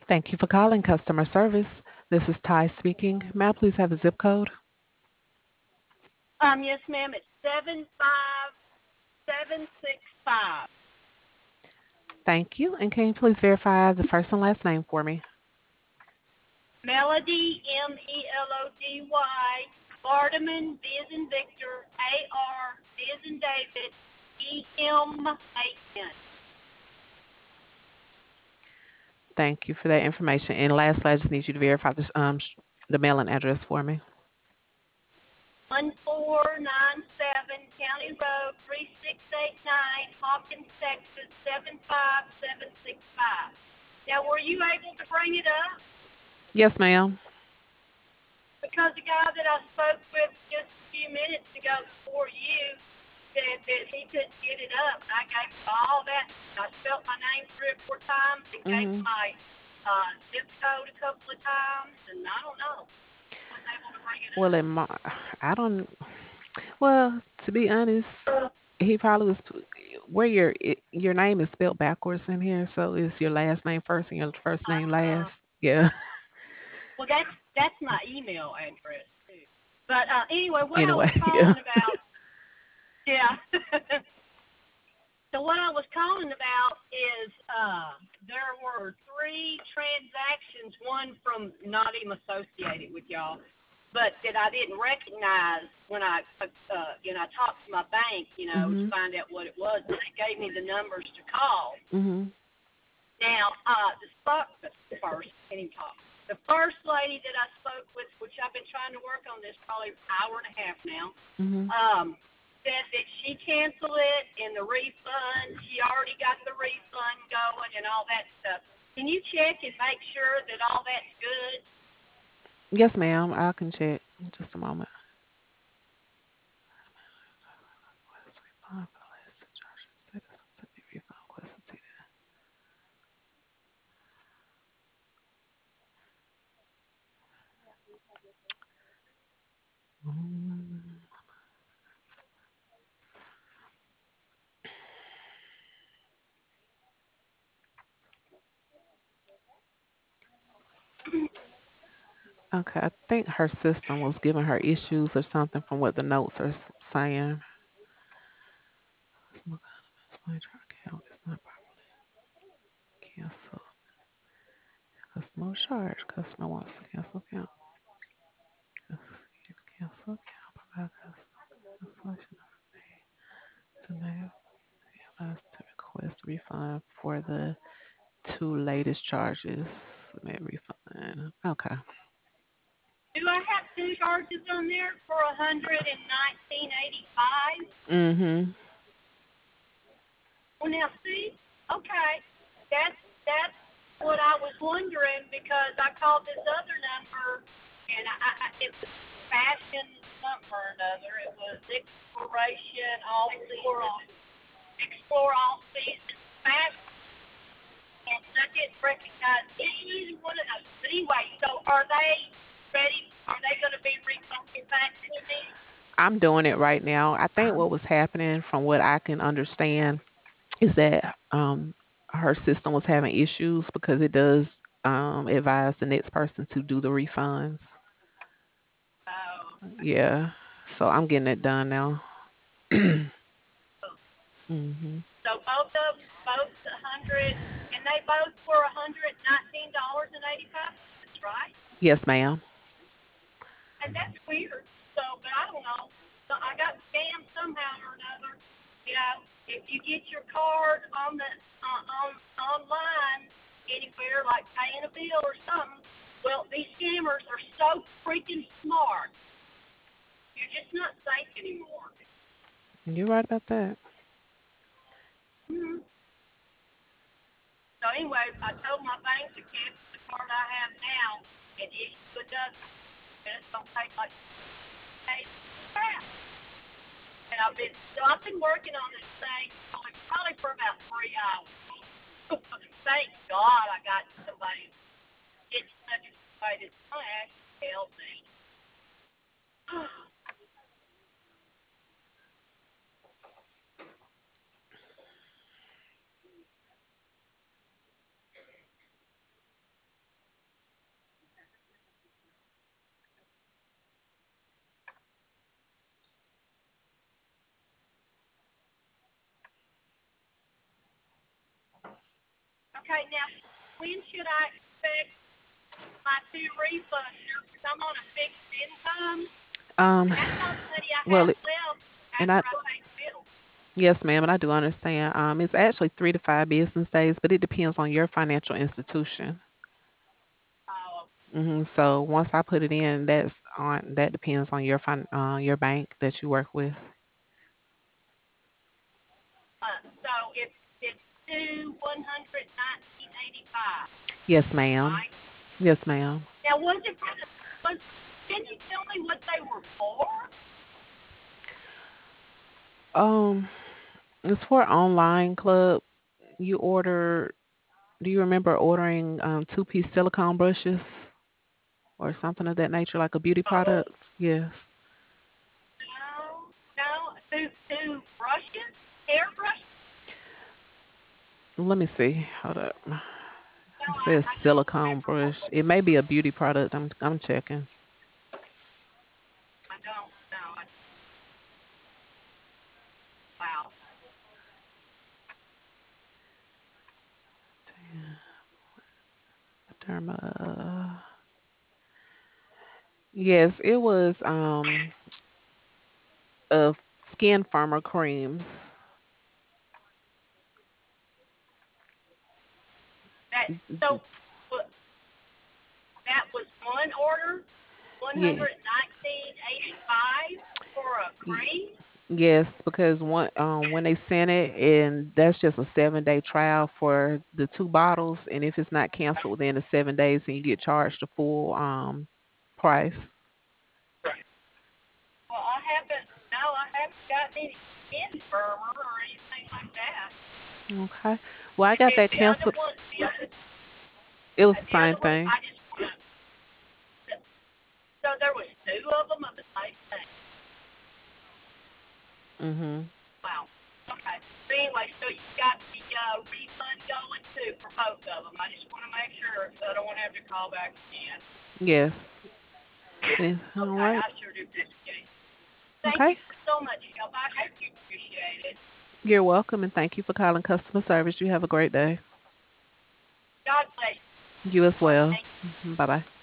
Thank you for calling customer service. This is Ty speaking. May I please have the zip code? Yes, ma'am. It's 75765. Thank you. And can you please verify the first and last name for me? Melody, Melody. Vardaman, B as in Victor, AR, B as in David, EMAN. Thank you for that information. And lastly, I just need you to verify the mailing address for me. 1497 County Road, 3689, Hawkins, Texas, 75765. Now, were you able to bring it up? Yes, ma'am. Because the guy that I spoke with just a few minutes ago before you said that he couldn't get it up. I gave him all that. I spelled my name 3 or 4 times and gave him hmm my zip code a couple of times, and I don't know. I was able to bring it Well, up. I don't. Well, to be honest, he probably was where your name is spelled backwards in here, so it's your last name first and your first name Uh, last. Yeah. well, that's my email address too. But anyway, what I Anyway, was yeah. calling about, yeah. So what I was calling about is there were 3 transactions, one from not even associated with y'all, but that I didn't recognize when I talked to my bank, to Mhm. find out what it was, and they gave me the numbers to call. Mhm. Now, the first, can't even talk. The first lady that I spoke with, which I've been trying to work on this probably an hour and a half now, Mhm. said that she canceled it and the refund, she already got the refund going and all that stuff. Can you check and make sure that all that's good? Yes, ma'am. I can check in just a moment. Request refund for the last two charges. Status of sending refund request succeeded. Mm. Okay, I think her system was giving her issues or something from what the notes are saying. Explain her account is not properly canceled. Customer charge. Customer wants to cancel account. Cancel account. Provide customer cancellation to name. Us to request a refund for the two latest charges. Submit refund. Okay. Do I have 2 charges on there for 119.85? Mm-hmm. Well, now see, okay, that's what I was wondering because I called this other number and it was fashion something or another. It was exploration all season, explore all season fashion, and I didn't recognize either one of those. But anyway, so are they ready? Are they going to be refunded back to me? I'm doing it right now. I think what was happening, from what I can understand, is that her system was having issues because it does advise the next person to do the refunds. Oh. Yeah. So I'm getting it done now. hmm So both of them, both 100, and they both were $119.85, right? Yes, ma'am. And that's weird. So, but I don't know. So I got scammed somehow or another. If you get your card on the on online anywhere, like paying a bill or something, well, these scammers are so freaking smart. You're just not safe anymore. You're right about that. Mm-hmm. So anyway, I told my bank to cancel the card I have now and issue another. And it's gonna take like 8 crap. And I've been working on this thing probably for about 3 hours. Thank God I got somebody getting such a way that's gonna actually help me. Okay, now when should I expect my two refunds? Because I'm on a fixed income, Um, and that's all the money I well, have left and after I I pay the bill. yes, ma'am, and I do understand. It's actually 3 to 5 business days, but it depends on your financial institution. Oh, So once I put it in, that depends on your bank that you work with. so it's due 119.85, Yes, ma'am. right? Yes, ma'am. Now, was it for the, was, can you tell me what they were for? Um, it's for online club. You order. Do you remember ordering two-piece silicone brushes or something of that nature, like a beauty product? Yes. No, no, two brushes, hair brushes. Let me see. Hold up. No, It says I don't silicone remember what brush. was. It may be a beauty product. I'm checking. I don't know. Wow. Derma. Yes, it was of skin firmer creams. That so that was one order, Yeah. 119.85 for a y- cream. Yes, because when they sent it, and that's just a 7-day trial for the 2 bottles, and if it's not canceled within the 7 days, then you get charged the full price. Well, I haven't. No, I haven't gotten any skin firmer or anything like that. Okay. Well, I And got then that canceled. It was the the same other one, thing. I just want to. So there was two of them of the same thing. Mhm. Wow. Okay. But anyway, so you got the refund going too for both of them. I just want to make sure, so I don't want to have to call back again. Yes. All Okay, right. I sure do appreciate it. Thank you Okay. so much, help. I sure do appreciate it. You're welcome, and thank you for calling customer service. You have a great day. God bless You as you. well. Thank Bye bye.